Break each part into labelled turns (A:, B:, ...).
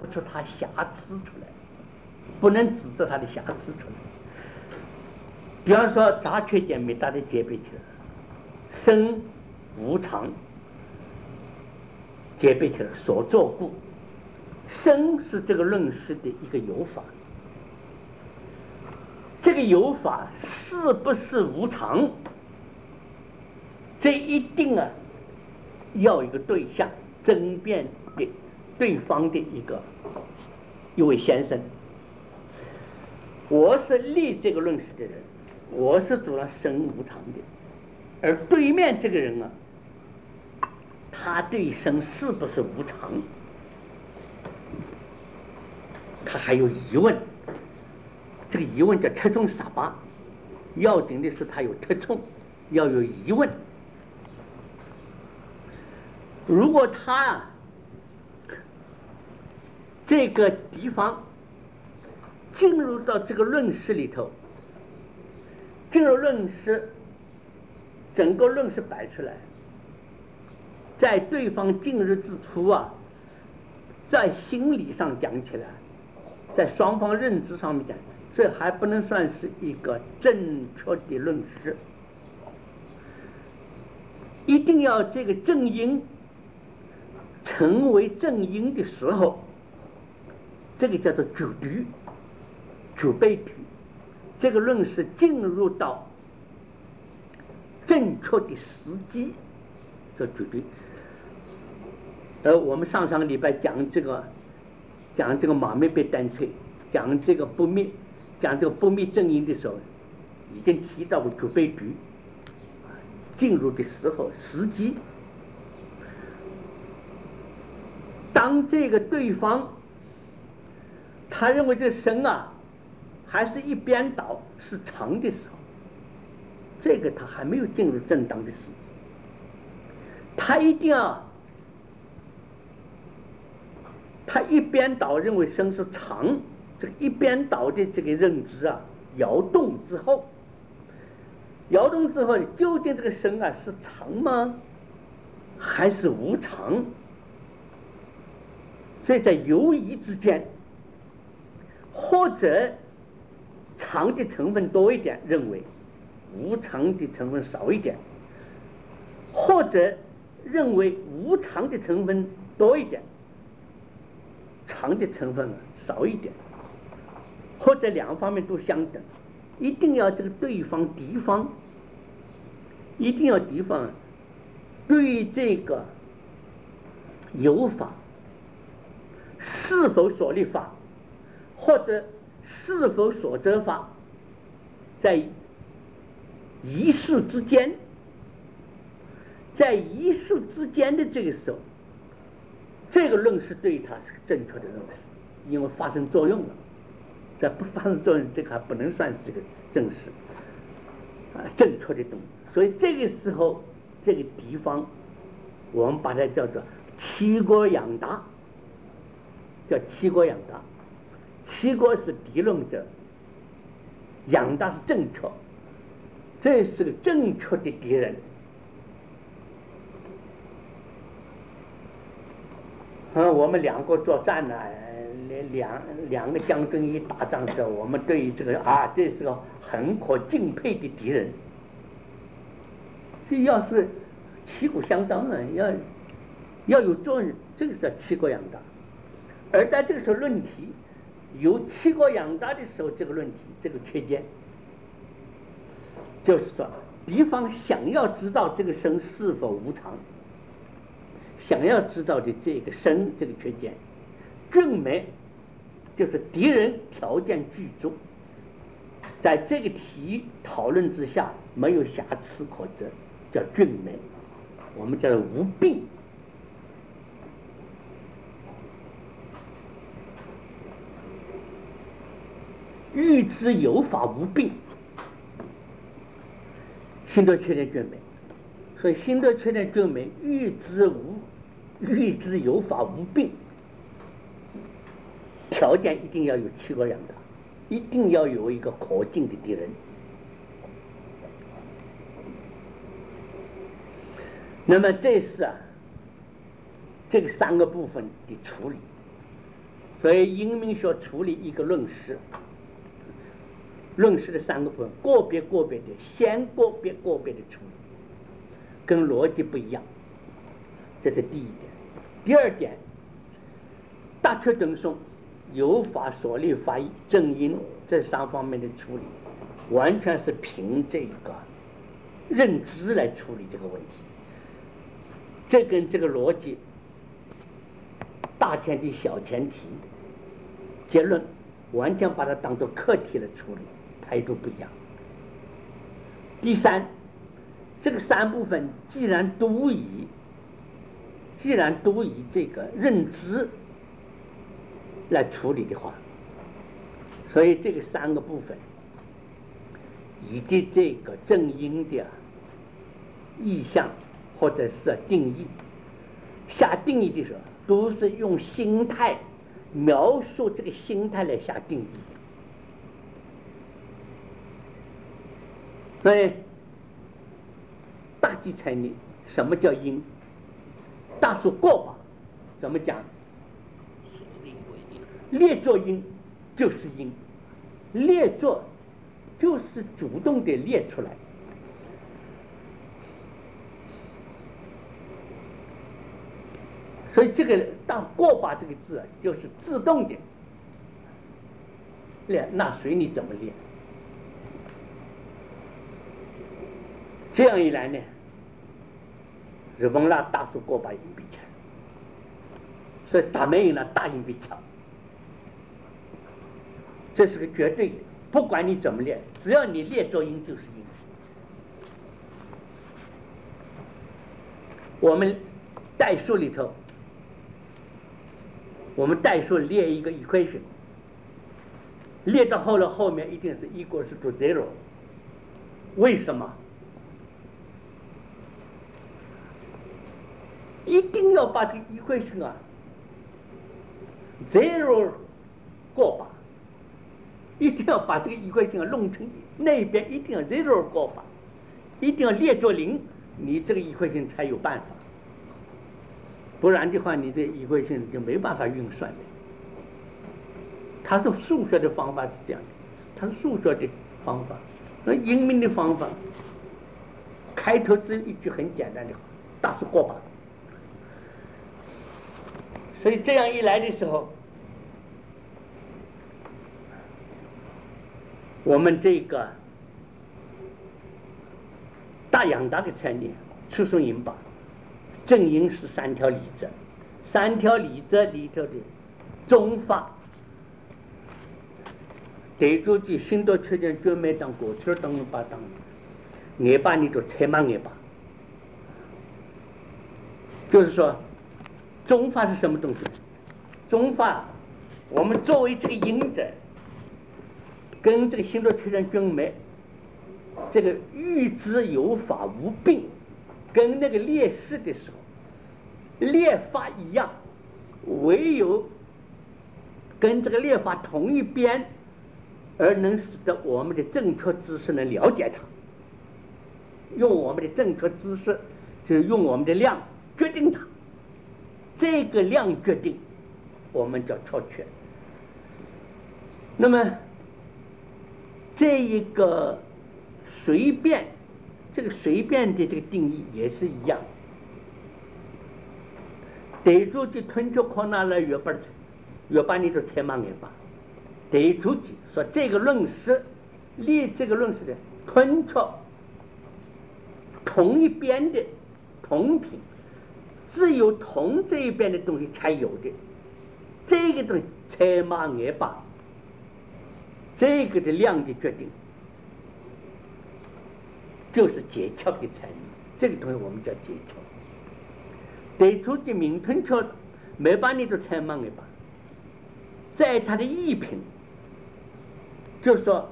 A: 不出他瑕疵出来，不能指责他的瑕疵出来。比方说杂缺点没大的解别去了，生无常解别去了，所作故。生是这个论师的一个有法，这个有法是不是无常，这一定要一个对象争辩的对方的一位先生。我是立这个论师的人，我是主张生无常的，而对面这个人他对生是不是无常，他还有疑问。这个疑问叫特冲傻巴，要紧的是他有特冲，要有疑问。如果他这个地方进入到这个论师里头，进入论师，整个论师摆出来，在对方进入之初在心理上讲起来，在双方认知上面讲，这还不能算是一个正确的论师。一定要这个正因成为正因的时候，这个叫做主律、主备律，这个论是进入到正确的时机，叫主律。我们上个礼拜讲这个马没被单吹，讲这个不灭正因的时候，已经提到过主备律进入的时候时机。当这个对方他认为这生还是一边倒是常的时候，这个他还没有进入正当的时机，他一定他一边倒认为生是常，这个一边倒的这个认知摇动之后，究竟这个生是常吗，还是无常？所以在犹疑之间，或者常的成分多一点，认为无常的成分少一点，或者认为无常的成分多一点，常的成分少一点，或者两方面都相等。一定要这个敌方一定要敌方对这个有法是否所立法，或者是否所责法，在一世之间的这个时候，这个论是对他是个正确的论事，因为发生作用了。在不发生作用，这个还不能算是这个正式正确的东西。所以这个时候，这个地方我们把它叫做七国养达，叫七国养达。七国是敌论者，养达是正确，这是个正确的敌人。我们两国作战两个将军一打仗时候，我们对于这个这是个很可敬佩的敌人。这要是旗鼓相当要有作用，这个叫七国养达。而在这个时候论题有七国养达的时候，这个论题这个缺点就是说，敌方想要知道这个生是否无常，想要知道的这个生这个缺点，正没就是敌人条件具足，在这个题讨论之下没有瑕疵可责，叫俊美，我们叫做无病。欲知有法无病，心得缺点俊美。所以心得缺点俊美，欲知有法无病，条件一定要有七国养达，一定要有一个可敬的敌人。那么这是这个三个部分的处理。 所以英明学处理一个论式，论式的3个部分，个别的先个别的处理，跟逻辑不一样，这是第一点。第二点，大确等颂、有法、所立法义、正因这3方面的处理，完全是凭这个认知来处理这个问题。这跟这个逻辑大前提、小前提、结论，完全把它当作课题来处理，态度不一样。第三，这个3部分既然都以这个认知来处理的话，所以这个3个部分以及这个正因的意象或者是定义，下定义的时候都是用心态描述这个心态来下定义。所以大忌才理，什么叫因？大数过法怎么讲？列作因就是因，列作就是主动的列出来。所以这个当过法这个字就是自动的列，那随你怎么列。这样一来呢，日本那大数过法因比强，所以大没有那大因比强，这是个绝对的，不管你怎么列，只要你列作因就是因。我们代数里头，我们代数列一个 equation， 列到后面一定是 equals to 0， 为什么？一定要把这个 equation 0过法，一定要把这个 equation弄成那边一定要 0过法，一定要列作0，你这个 equation才有办法，不然的话你这 equation就没办法运算的。它是数学的方法是这样的，它是数学的方法。那英明的方法，开头只有一句很简单的话，大数过法。所以这样一来的时候，我们这个大养大的概念，出生引法正因是3条理则，3条理则里头的宗法对住的新多缺点专门当过去当把当也把你就才嘛也罢，就是说宗法是什么东西？宗法我们作为这个因者，跟这个新多缺点专门这个预知有法无病，跟那个列事的时候列法一样，唯有跟这个列法同一边，而能使得我们的正确知识能了解它。用我们的正确知识，就是用我们的量决定它，这个量决定我们叫确确。那么这一个随便，这个随便的这个定义也是一样。对住的吞出可拿来越把你就才忙也罢。对住的说这个论式，立这个论式的吞出同一边的同品，只有同这一边的东西才有的，这个东西才忙也罢。这个的量的决定就是结窍的参与，这个东西我们叫结窍。对出的名吞出没把你就才忙也罢，在它的异品，就是说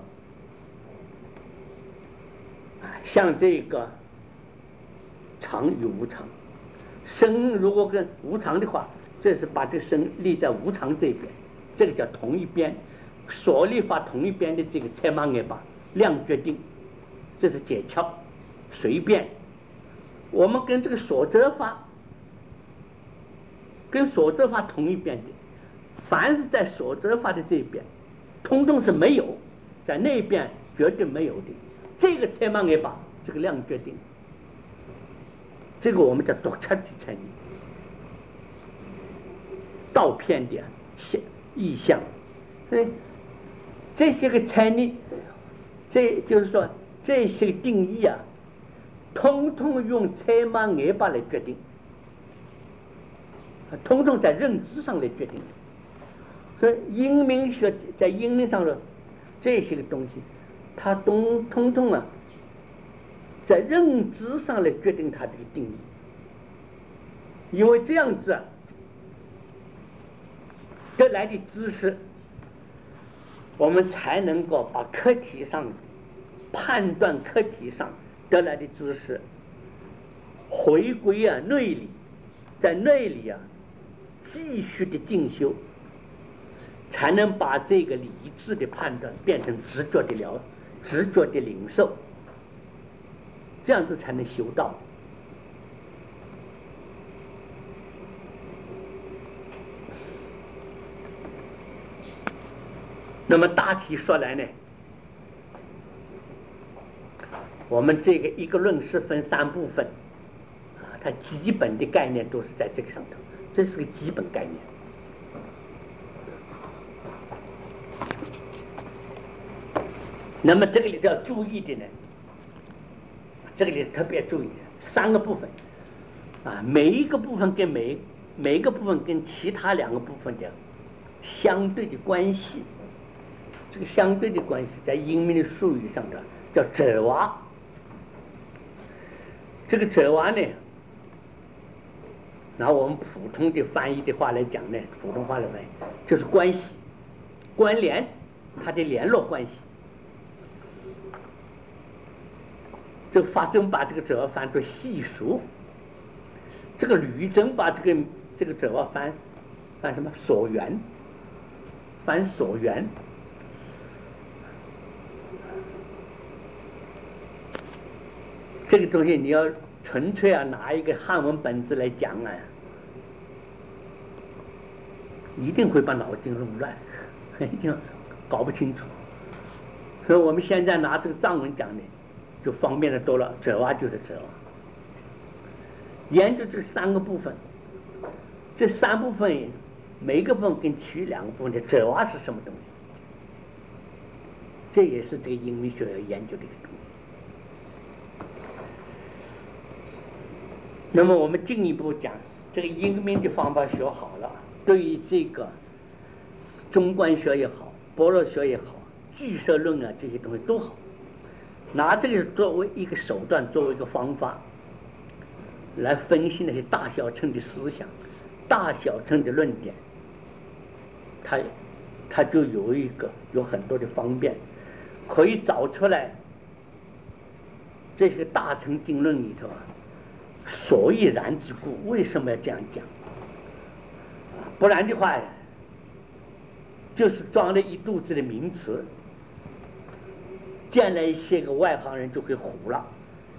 A: 像这个常与无常，生如果跟无常的话，这是把这生立在无常这边，这个叫同一边，所立法同一边的这个才忙也罢，量决定，这是解窍随便。我们跟这个所则法同一边的， 凡是在所得法的这边，通通是没有，在那边绝对没有的。这个才嘛也把这个量决定，这个我们叫独彻的才理，倒片的意象。所以这些个才理，这就是说这些个定义啊，通通用才嘛也把来决定，通通在认知上来决定。所以英明学在英明上的这些个东西，它通通啊，在认知上来决定它这个定义。因为这样子啊，得来的知识，我们才能够把课题上判断课题上得来的知识回归啊内里，在内里啊继续的进修，才能把这个理智的判断变成直觉的直觉的领受，这样子才能修道。那么大体说来呢，我们这个一个论是分3部分啊，它基本的概念都是在这个上头，这是个基本概念。那么这个里要注意的呢，这个里特别注意的3个部分啊，每一个部分跟每一个部分跟其他2个部分的相对的关系。这个相对的关系在英文的术语上的叫者娃。这个者娃呢，拿我们普通的翻译的话来讲呢，普通话来翻译就是关系、关联，它的联络关系。这个法宗把这个者娃翻作细数，这个吕宗把这个者娃翻什么所缘，翻所缘。这个东西你要纯粹啊拿一个汉文本子来讲啊，一定会把脑筋弄乱，一定搞不清楚。所以我们现在拿这个藏文讲呢，就方便的多了。者娃就是者娃，研究这3个部分，这3部分每个部分跟其余2个部分的者娃是什么东西，这也是这个英文学要研究的一个东西。那么我们进一步讲，这个英明的方法学好了，对于这个中观学也好，般若学也好，俱舍论啊这些东西都好，拿这个作为一个手段，作为一个方法来分析那些大小乘的思想、大小乘的论点，它就有很多的方便，可以找出来这些大乘经论里头啊，所以然之故，为什么要这样讲？不然的话，就是装了一肚子的名词，见了一些个外行人就会唬了。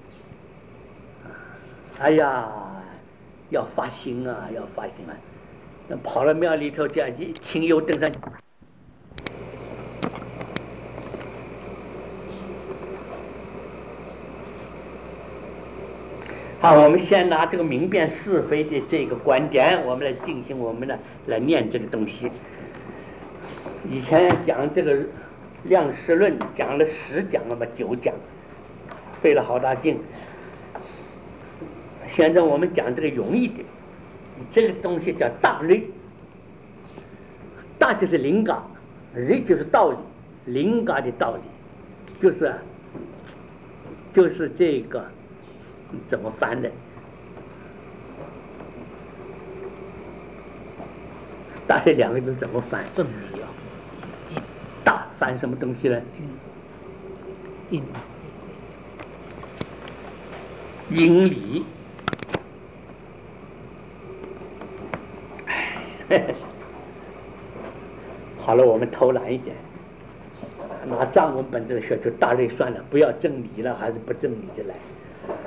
A: 哎呀，要发心啊，要发心啊！那跑到庙里头这样一清油灯上。好，我们先拿这个明辨是非的这个观点，我们来进行我们来念这个东西。以前讲这个量识论讲了10讲了吧，9讲，费了好大劲。现在我们讲这个容易的，这个东西叫大类。大就是灵感，类就是道理，灵感的道理，就是这个。怎么翻的？大这2个字怎么翻？
B: 正理啊，
A: 大翻什么东西呢？英理。好了，我们偷懒一点，拿藏文本子学就大类算了，不要正理了，还是不正理就来。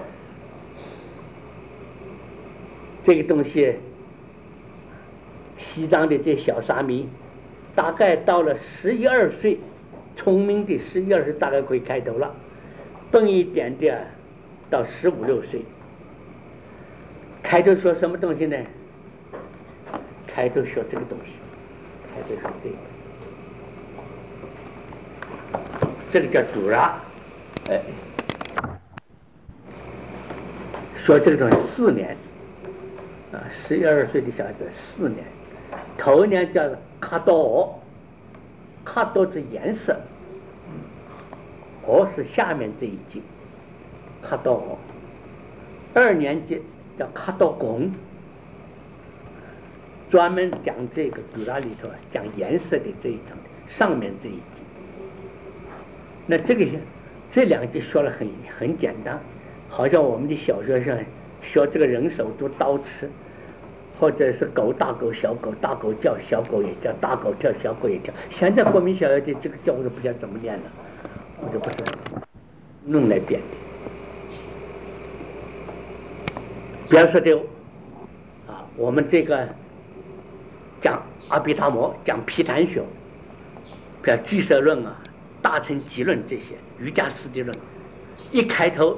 A: 这个东西西藏的这小沙弥，大概到了11、12岁，聪明的11、12岁大概可以开头了，笨一点的到15、16岁。开头说什么东西呢？开头说这个东西，开头说这个叫杜拉，说这个东西4年啊，11、12岁的小孩子4年。头一年叫卡多，卡多是颜色，是下面这一节，卡多。2年级叫卡多贡，专门讲这个杜拉里头讲颜色的这一层，上面这一节。那这2节说了很简单，好像我们的小学生学这个人手做刀吃，或者是狗大狗小狗，大狗叫小狗也叫，大狗跳小狗也跳。现在国民小学的这个叫我都不知道怎么念了，我就不知道弄来编的。比方说的我们这个讲阿毗达摩，讲毗昙学，比如俱舍论啊、大乘集论这些瑜伽师地论，一开头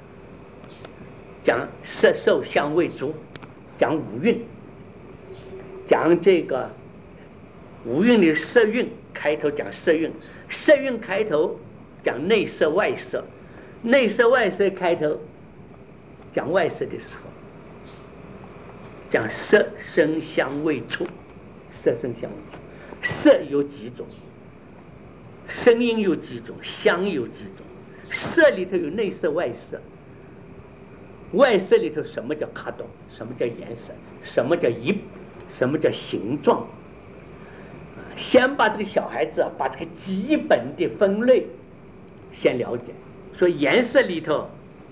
A: 讲色受香味触，讲五蕴，讲这个五蕴的色蕴，开头讲色蕴，色蕴开头讲内色外色，内色外色开头讲外色的时候，讲色声香味触，色声香味触，色有几种，声音有几种，香有几种，色里头有内色外色，外色里头什么叫卡多，什么叫颜色，什么叫一，什么叫形状。先把这个小孩子把这个基本的分类先了解。说颜色里头，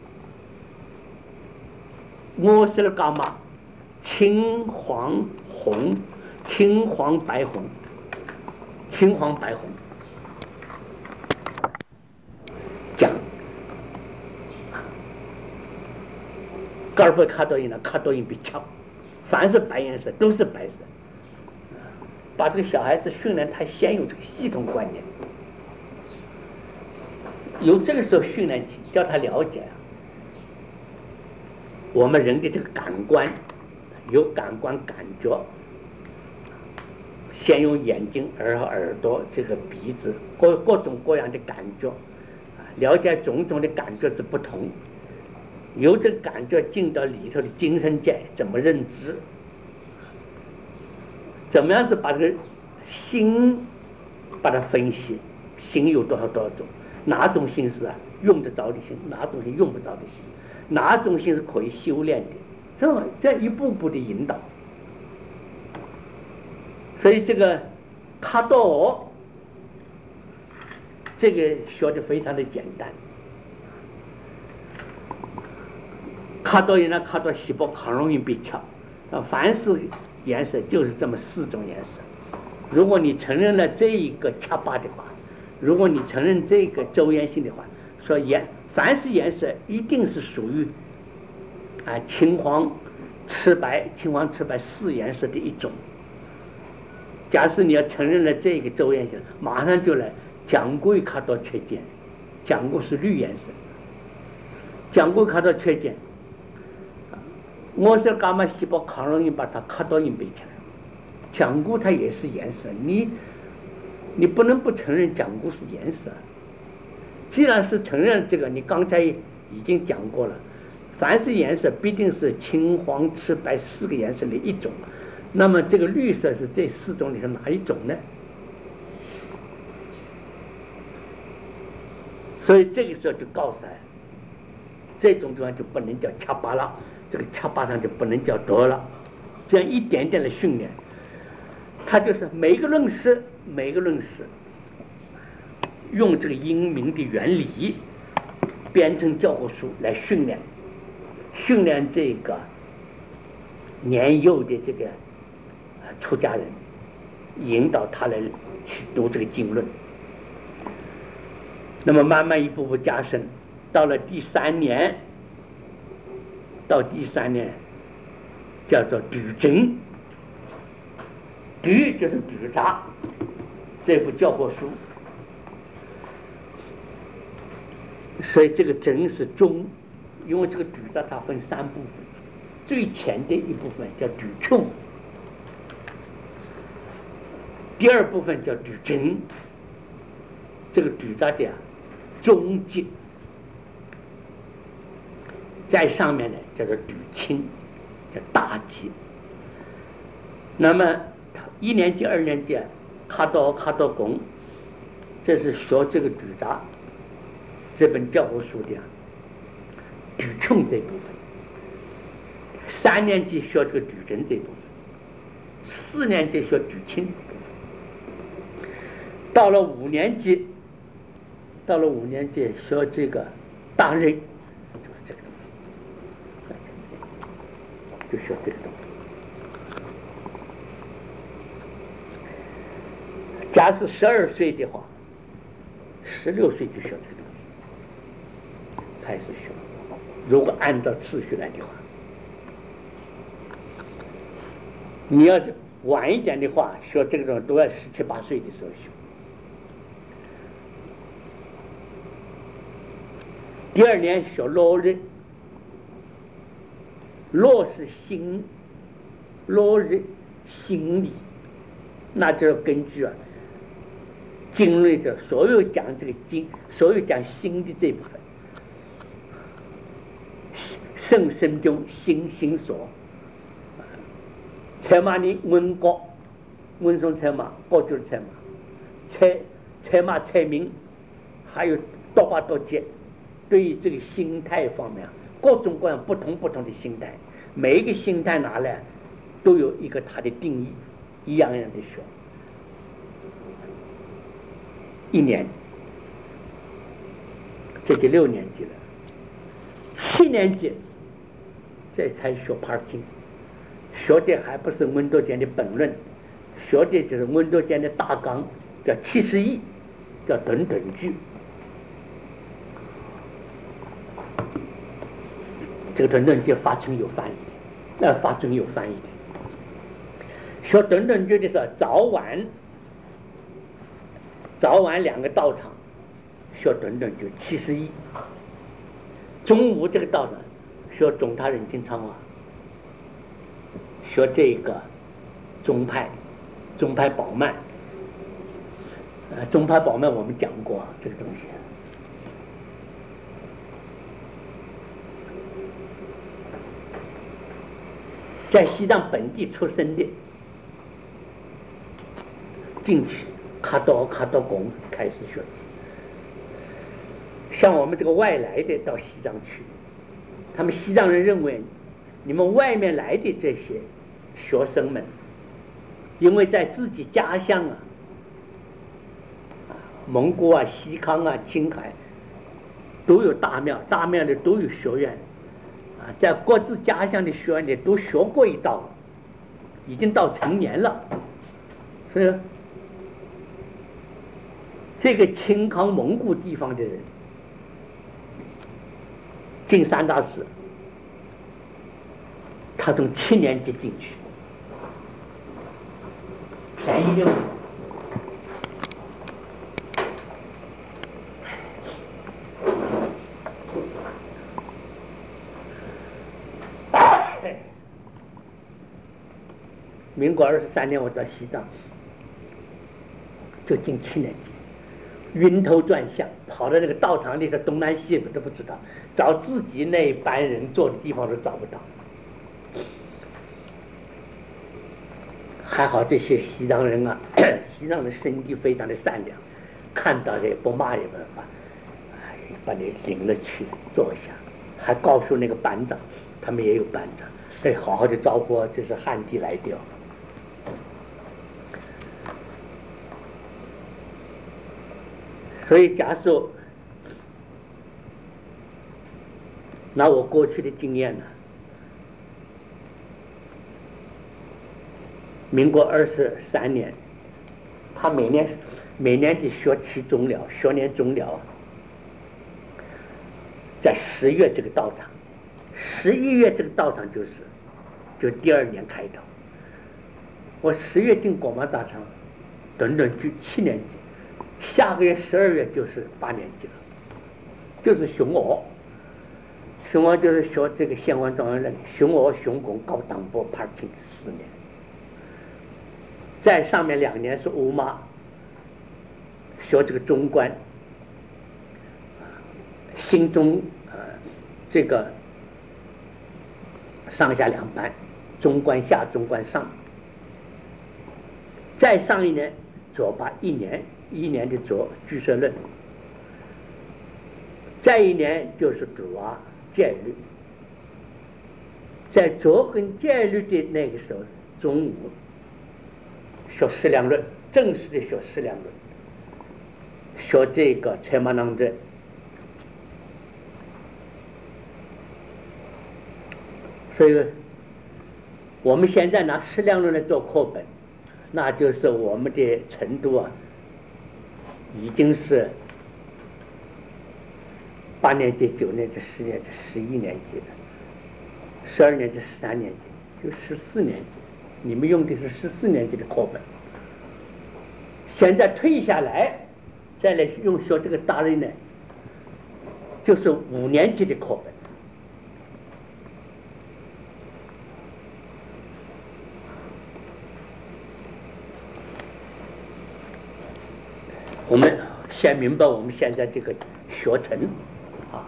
A: 我是干嘛？青黄红，青黄白红，青黄白红。讲高尔夫卡多因呢，卡多因比强，凡是白颜色都是白色。把这个小孩子训练，他先有这个系统观念，由这个时候训练起，叫他了解我们人的这个感官，有感官感觉，先用眼睛、耳朵、这个鼻子，各种各样的感觉，了解种种的感觉之不同，由这个感觉进到里头的精神界，怎么认知，怎么样子把这个心把它分析，心有多少种，哪种心是用得着的心，哪种是用不着的心，哪种心是可以修炼的，这一步步的引导。所以这个卡多这个学的非常的简单，卡多因呢，卡多细胞很容易被敲，凡是颜色就是这么4种颜色。如果你承认了这一个恰巴的话，如果你承认这个周延性的话，说凡是颜色一定是属于青黄赤白4颜色的一种。假使你要承认了这个周延性，马上就来讲过卡多缺见，讲过是绿颜色，讲过卡多缺见。我是干嘛细胞很容易把它卡多因背起来，讲过它也是颜色，你不能不承认讲过是颜色。既然是承认这个，你刚才已经讲过了，凡是颜色必定是青黄赤白4个颜色的一种，那么这个绿色是这4种里头哪一种呢？所以这个时候就告诉他，这种地方就不能叫恰巴了，这个恰巴上就不能叫德了，这样一点点的训练，他就是每个论师用这个英明的原理编成教科书来训练这个年幼的这个出家人，引导他来去读这个经论。那么慢慢一步步加深，到第三年叫做举证， 局就是局札这部教科书，所以这个真是中，因为这个局札它分3部分，最前的一部分叫局穷，第2部分叫局真，这个局札的中级，在上面呢叫做局轻，叫大级。那么1年级2年级卡多公，这是学这个局札这本教科书的局穷这部分，3年级学这个局真这部分，4年级学局轻，到了5年级学这个大任，就是这个东西，就学这个东西。假使12岁的话，16岁就学这个东西才是学。如果按照次序来的话，你要晚一点的话，学这个东西都要17、18岁的时候学。第2年学落日，落是心，落日心理，那就是根据经论者所有讲这个经，所有讲心的这部分，身中心所，才马你温国，温松才马，高就是才马，才马才明，还有多花多节，对于这个心态方面，各种各样不同的心态，每一个心态拿来都有一个它的定义，一样的学。1年，这就6年级了。7年级这才学帕经，学的还不是温多坚的本论，学的就是温多坚的大纲，叫70义，叫等句。这个等句发成有翻译，发成有翻译的。学等句的时候，早晚2个道场学等句70义，中午这个道场学总他人经常话，学这个宗派宝曼，宗派宝曼我们讲过这个东西。在西藏本地出生的，进去卡多公开始学习。像我们这个外来的到西藏去，他们西藏人认为，你们外面来的这些学生们，因为在自己家乡蒙古西康青海都有大庙的都有学院，在各自家乡的学院里都学过一道，已经到成年了，所以这个青康蒙古地方的人进3大寺，他从7年级进去，便宜的。民国23年我到西藏，就进7年级，晕头转向，跑到那个道场里的东南西北都不知道，找自己那班人坐的地方都找不到。还好这些西藏人西藏的身体非常的善良，看到也不骂也不罚，把你领了去坐下，还告诉那个班长，他们也有班长，好好的招呼，这是汉地来的。所以假设拿我过去的经验民国23年，他每年的学期终了，学年终了，在10月这个道场，11月这个道场就第2年开头， 我10月进国贸大厂，短短就7年级，下个月12月就是8年级了，就是熊二。熊二就是学这个县官状元人，熊二、熊公、高当部、帕青4年，在上面2年是乌马，学这个中官，新中这个上下2班，中官下，中官上。再上一年左把1年的左居社论，再1年就是主啊戒律，在左跟戒律的那个时候，中午学释量论，正式的学释量论，学这个财马囊证。所以我们现在拿释量论来做课本，那就是我们的程度啊，已经是8年级、9年级、10年级、11年级了，12年级、13年级，就14年级。你们用的是14年级的课本，现在退下来再来用学这个大人呢，就是5年级的课本。我们先明白我们现在这个学程啊。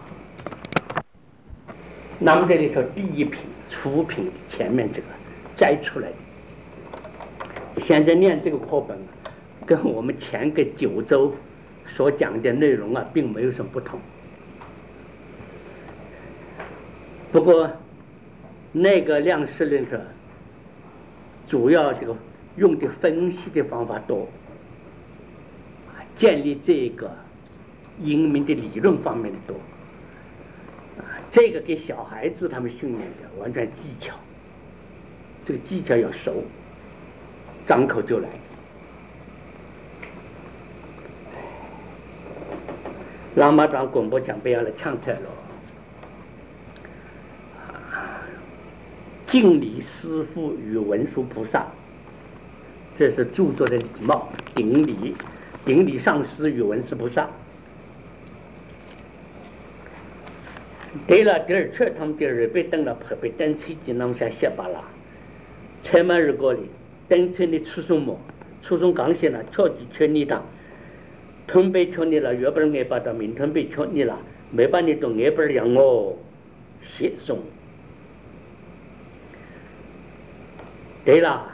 A: 那么这里头第一品、初品前面这个摘出来的，现在念这个课本跟我们前个9周所讲的内容啊，并没有什么不同。不过那个量式论是主要这个用的分析的方法多，建立这个英明的理论方面的多，这个给小孩子他们训练的完全技巧，这个技巧要熟，张口就来。喇嘛长广播讲不要来唱出来了，敬礼师父与文殊菩萨，这是著作的礼貌，顶礼上师与文殊菩萨。对了，第二圈他们的人被登了，被登吹进那么下下巴啦。才满日过里，登吹的初中么？初中刚写了，超级缺你的，吞被缺你了，原本挨巴到明吞被缺你了，没把你都挨本养哦，写送。对了，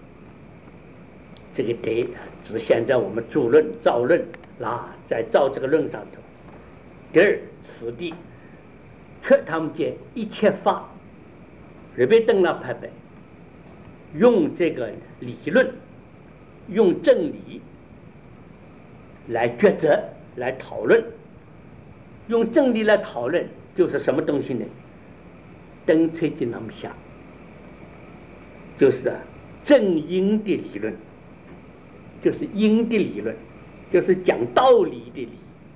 A: 这个对只现在我们注论造论啦，在造这个论上头。第二，此地却他们讲一切法，日本登了拍白，用这个理论，用正理来抉择，来讨论，用正理来讨论，就是什么东西呢？灯吹进那么下，就是正因的理论，就是因的理论，就是讲道理的理。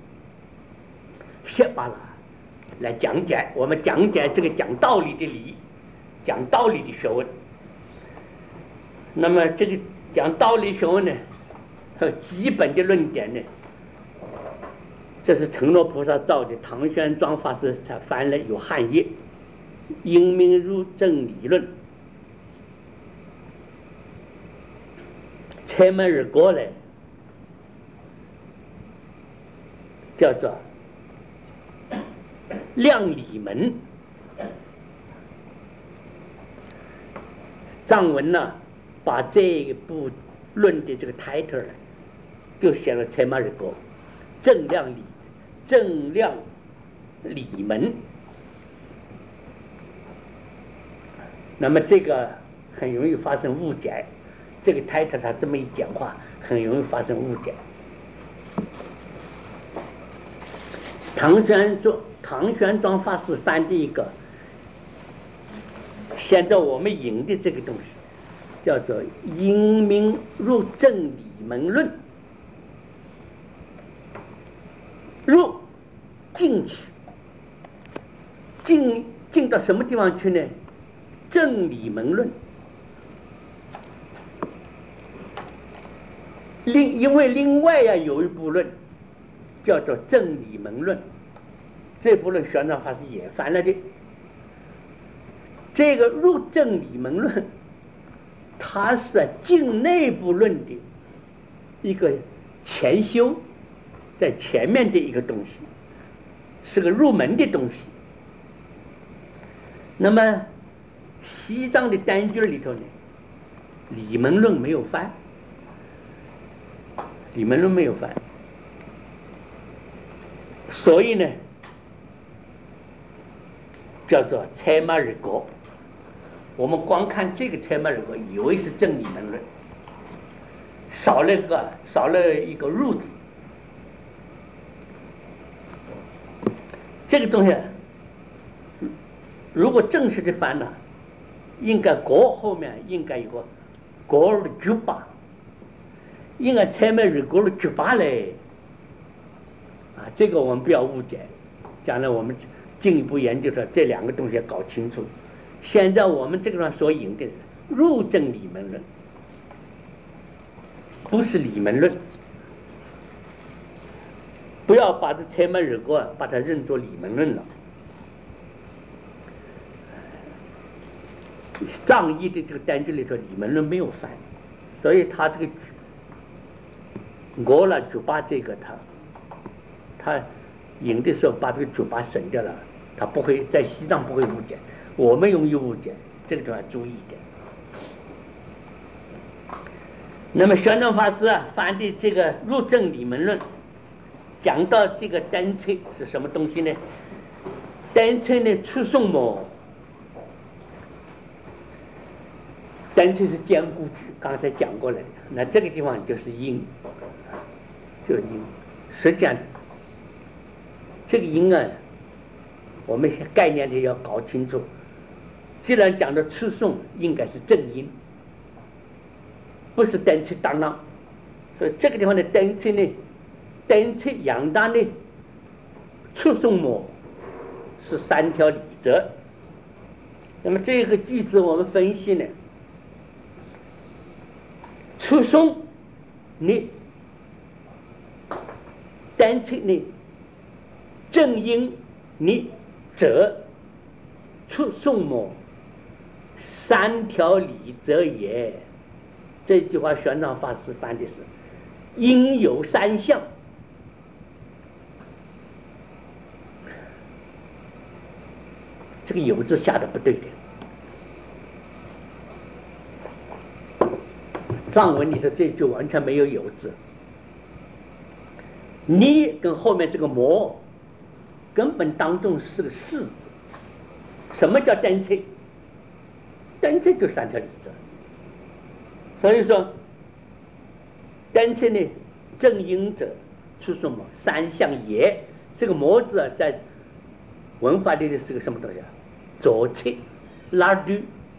A: 谢巴拉来讲解，我们讲解这个讲道理的理，讲道理的学问。那么这个讲道理学问呢，基本的论点呢，这是承诺菩萨造的，唐玄奘法师才翻了有汉译，因明入正理论。才门日过来叫做量理门。藏文呢，把这一部论的这个 title 就写了才门日过，正量理门。那么这个很容易发生误解，这个 title 他这么一讲话，很容易发生误解。唐玄奘法师翻的一个，现在我们引的这个东西叫做因明入正理门论，入进去，进到什么地方去呢？正理门论。 因为另外有一部论叫做正理门论，这部论玄奘法师也翻了的。这个入正理门论，它是境内部论的一个前修，在前面的一个东西，是个入门的东西。那么西藏的单句里头呢，理门论没有翻，理门论没有翻，所以呢叫做采马日国。我们光看这个采马日国，以为是正理门论，少了一个入字。这个东西如果正式的翻呢，应该国后面应该有个国的句巴，应该采马日国的句巴嘞。这个我们不要误解，将来我们进一步研究的这两个东西要搞清楚。现在我们这个地方所引的是入正理门论，不是理门论。不要把这采马日国把它认作理门论了。藏译的这个单句里头，理门论没有翻，所以他这个我了酒吧这个他引的时候把这个酒吧省掉了，他不会在西藏不会误解，我们容易误解，这个地方注意一点。那么玄奘法师翻的这个入正理门论，讲到这个单车是什么东西呢？单车呢出送么？单车是坚固句，刚才讲过了。那这个地方就是因，就是因。实际上，这个因我们概念里要搞清楚。既然讲的出送，应该是正因，不是单车当当。所以这个地方的单车呢，单车养大呢，出送么是三条理则。那么这个句子我们分析呢，出送呢，单车呢，正因呢者，出送么三条理则也。这句话玄奘法师翻的是因有三项。这个有字下的不对的，藏文里头这句完全没有有字，你跟后面这个魔根本当中是个是字。什么叫单车？单车就三条理则。所以说单车呢，正因者出什么三项也。这个魔字在文法里是个什么东西啊？左侧拉丢。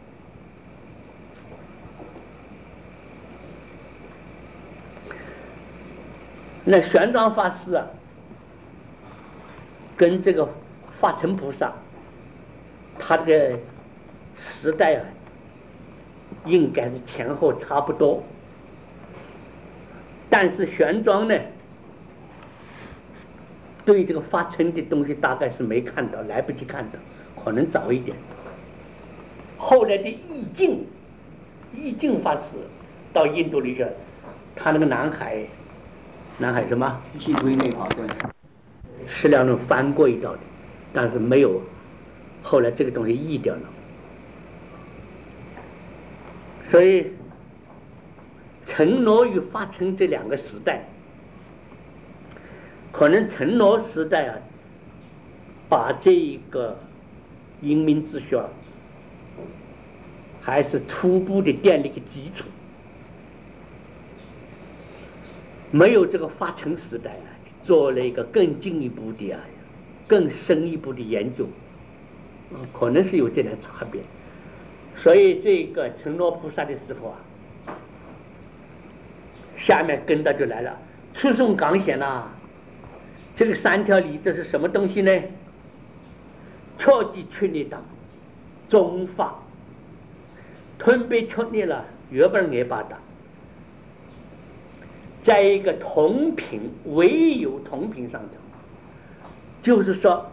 A: 那玄奘法师跟这个法尘菩萨，他这个时代应该是前后差不多，但是玄奘呢，对这个发尘的东西大概是没看到，来不及看到，可能早一点。后来的义净法师到印度里去，他那个南海什么
B: 西推内跑，对，
A: 释量论翻过一道的，但是没有，后来这个东西译掉了。所以陈罗与发尘这两个时代，可能陈罗时代把这一个因明之学还是初步的奠立一个基础，没有这个发尘时代做了一个更进一步的更深一步的研究，可能是有这点差别。所以这个陈罗菩萨的时候下面跟着就来了，出送纲显了。这个三条理这是什么东西呢？确记确立党中法吞被确立了，原本也把的在一个同频唯有同频上头，就是说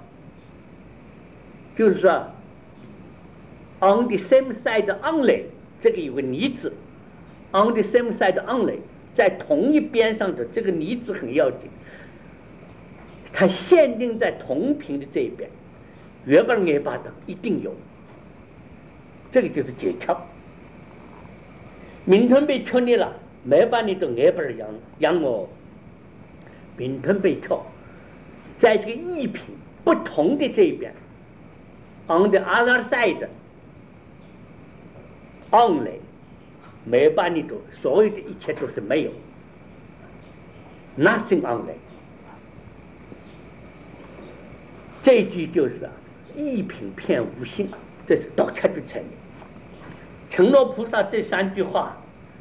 A: on the same side only， 这个有个离子 on the same side only， 在同一边上的这个离子很要紧，它限定在同频的这一边，约巴尔巴等一定有，这个就是诀窍。明天被确立了，没把你的约巴尔养我，明天被确，在这个异频不同的这一边 on the other side only， 没把你的所有的一切都是没有 nothing only。这一句就是一品片无性，这是道彻的成立。承诺菩萨这3句话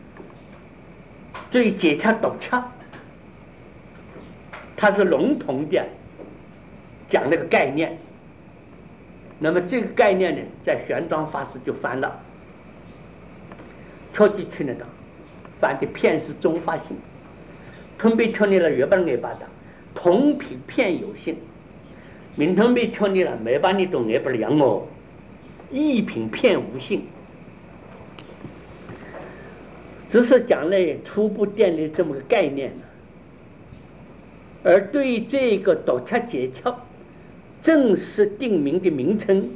A: 最解彻道彻，它是笼统的讲那个概念。那么这个概念呢，在玄奘法师就翻了，确记去那的翻的片是中发性，通被确立了约巴尔巴的同品片有性。明通被确立了，没把你懂也不是养我，一品片无性，只是讲了初步建立这么个概念，而对这个道彻诀窍正式定名的名称，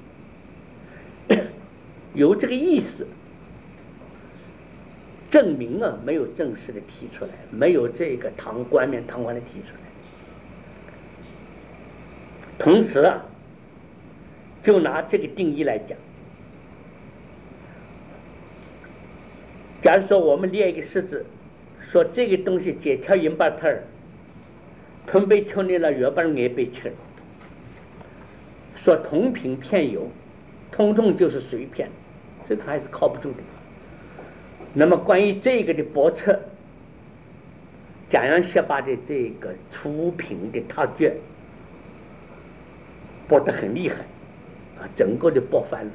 A: 有这个意思，证明没有正式的提出来，没有这个冠冕堂皇的提出来。同时就拿这个定义来讲，假如说我们列一个式子，说这个东西解窍引巴特尔，同被确立了约巴尔被确，说同频片有，通通就是随片，这个还是靠不住的。那么关于这个的驳斥，讲样学霸的这个初品的套卷驳得很厉害整个就驳翻了。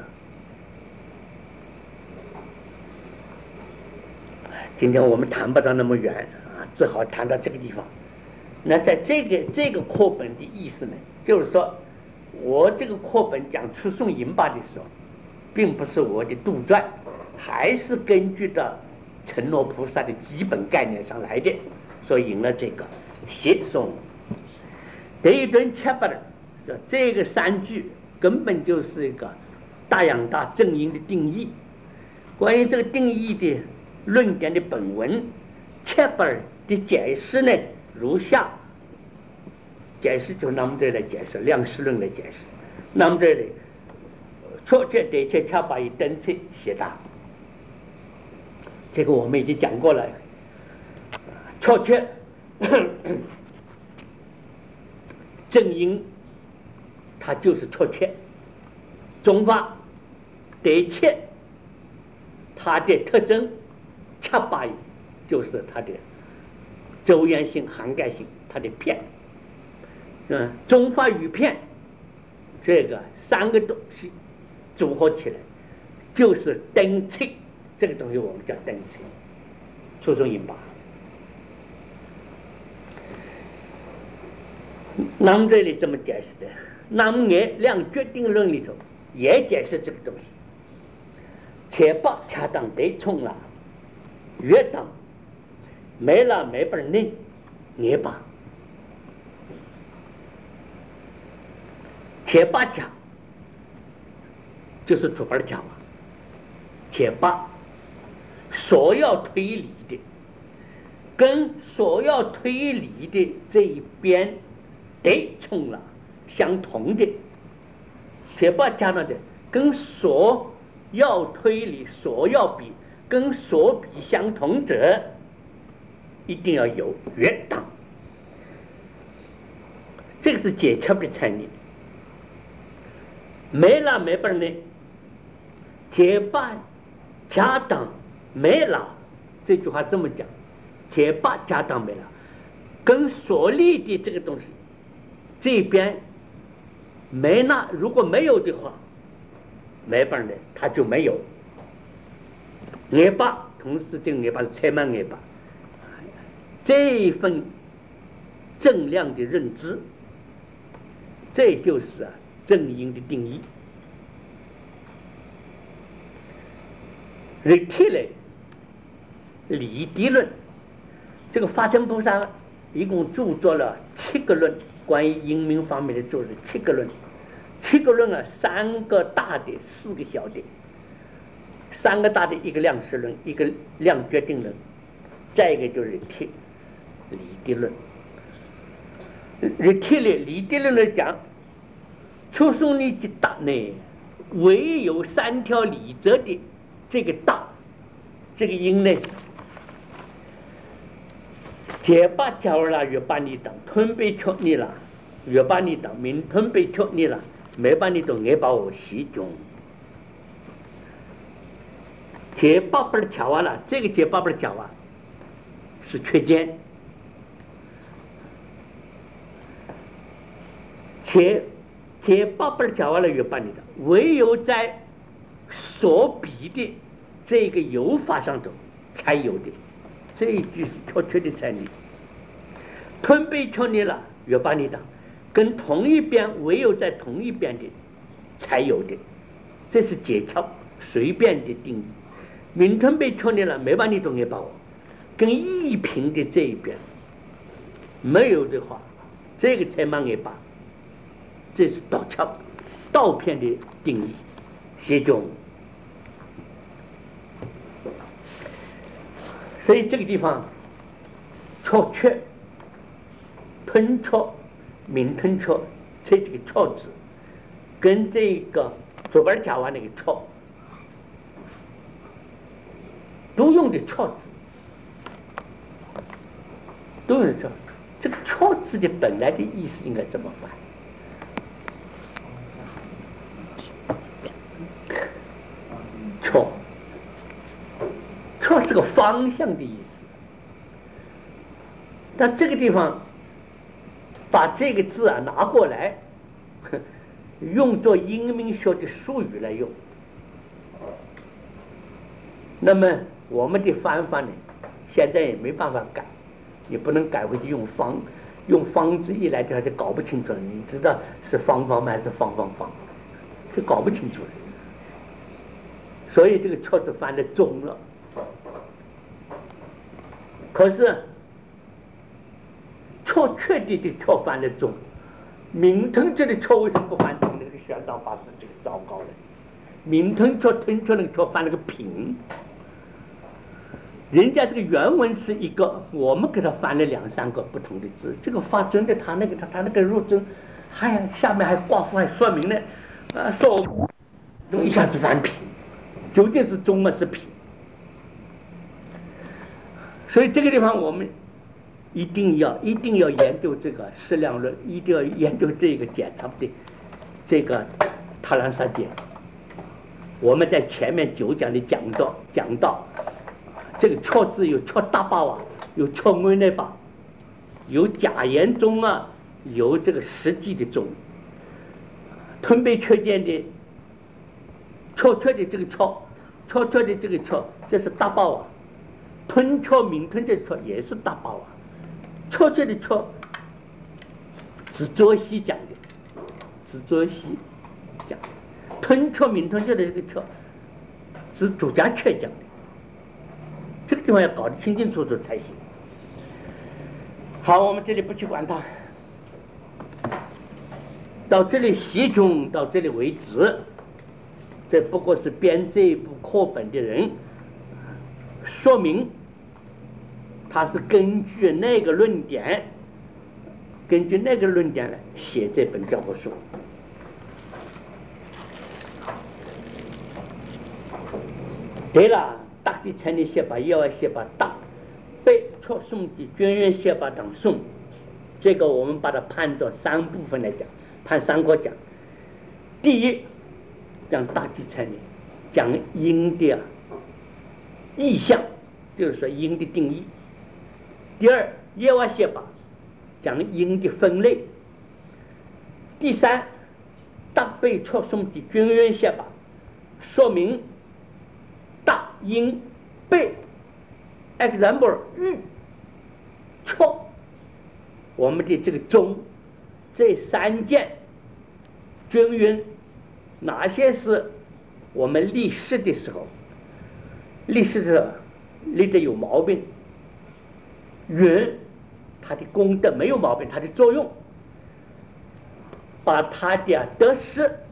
A: 今天我们谈不到那么远只好谈到这个地方。那在这个课本的意思呢，就是说我这个课本讲出送引巴的时候，并不是我的杜撰，还是根据到承诺菩萨的基本概念上来的，所以引了这个写送。这一顿切巴的这个3句根本就是一个大养大正因的定义。关于这个定义的论点的本文，切巴尔的解释呢如下。解释就那么这来解释，量释论来解释。那么这里确切对切恰巴以登次写的，这个我们已经讲过了。确切正因它就是确切，中法对切它的特征，恰巴就是它的周延性、涵盖性，它的片。中法与片这个3个东西组合起来就是登次，这个东西我们叫登次，初中引巴。那么这里这么解释的，那么量决定论里头也解释这个东西，且把恰当对冲了，越当没了没本内也罢。且把讲就是主本讲嘛，且把所要推理的跟所要推理的这一边对冲了相同的，且把讲到的跟所要推理所要比跟所比相同者，一定要有约当，这个是解窍的参与。没了没本呢，且把家当没了，这句话这么讲，且把家当没了，跟所立的这个东西这边没那，如果没有的话，没本呢它就没有。也罢，同时这个也罢是拆满也罢， 这一份正量的认知，这就是正因的定义。人体类离地论，这个法身菩萨一共著作了7个论，关于因明方面的著作7个论。7个论3个大的，4个小的。3个大的，一个量识论，一个量决定论，再一个就是离地论。离地论来讲，出生你的大呢，唯有3条理则的这个大，这个因呢，解巴加尔拉越把你当吞背确你了，越把你当明吞背确你了，没把你当也把我习中。解巴不是巧完了，这个解巴不是巧啊，是缺见。解巴不是巧完了越把你的，唯有在所比的这个有法上头才有的，这一句是确切的才理。吞背确你了，越把你的，跟同一边唯有在同一边的才有的，这是解窍随便的定义。明吞背确你了，没把你懂也把我，跟异平的这一边没有的话，这个才慢也把，这是倒窍倒片的定义，写中。所以这个地方确确吞确明吞确这几个确字，跟这个左边讲完那个确都用的确字，都用的确。这个确字的本来的意思应该怎么翻？确是个方向的意思。但这个地方把这个字拿过来，用作英明学的术语来用。那么我们的翻法呢，现在也没办法改，你不能改回去用方字一来的话就搞不清楚了。你知道是方吗还是方，就搞不清楚了。所以这个确字翻的中了。可是确定的确翻的中，明吞确的确为什么不翻中？那个玄奘法师这个糟糕了。明吞确那个确翻了个平。人家这个原文是一个，我们给他翻了2、3个不同的字。这个法真的，他那个入真，下面还挂符还说明呢，说一下子翻平，究竟是中吗？是平。所以这个地方我们一定要研究这个适量论，一定要研究这个检查的这个塔兰萨检。我们在前面9讲里讲到。这个确字有确大把有确安内把，有假言中有这个实际的中。吞背确见的确的这个确的这个确，这是大把吞确明吞的确也是大把确的确，只作西讲吞确明吞的这个确，是主家确讲的。这个地方要搞得清清楚楚才行。好，我们这里不去管它，到这里习中到这里为止。这不过是编这一部课本的人说明，他是根据那个论点来写这本教科书。对了。大地才能写把要写把大被错送的捐愿写把当送，这个我们把它判作3部分来讲，判3个讲。第一，讲大地才能，讲因的意象，就是说因的定义。第二，业外写把讲因的分类。第三，大被错送的捐愿写把说明大因被 example 喻确我们的这个中这3件均匀，哪些是我们立誓的时候，立誓的立得有毛病，允它的功德没有毛病，它的作用，把它的得失